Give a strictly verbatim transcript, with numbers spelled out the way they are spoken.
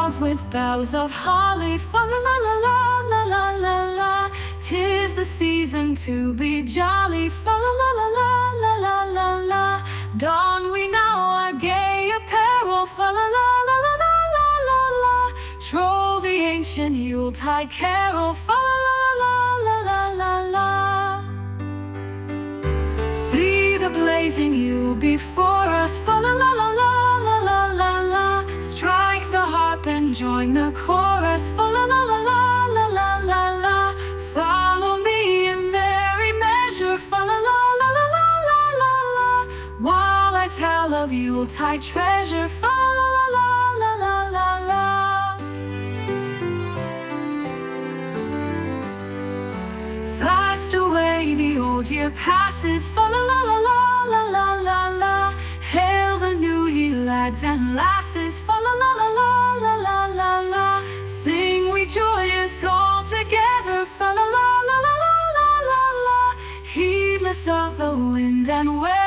halls with boughs of holly. Fa la la la la la la la. 'Tis the season to be jolly. Fa la la la la la la la la. Don we now our gay apparel. Fa la la la la la la la la. Troll the ancient Yuletide carol. Fa la la la la la la la. See the blazing Yule before us. Fa la la la la la la la la. Strike the harp and join the chorus. Fa la la la la la la la la. Follow me in merry measure. Fa la la la la la la la la. While I tell of Yuletide treasure. Fa la la la la la la la. Fast away the old year passes. Fa la la la la la la la la. Hail the new year, lads and lasses. Fa la la la la la la la la. Sing we joyous all together. Fa la la la la la la la la. Heedless of the wind and weather.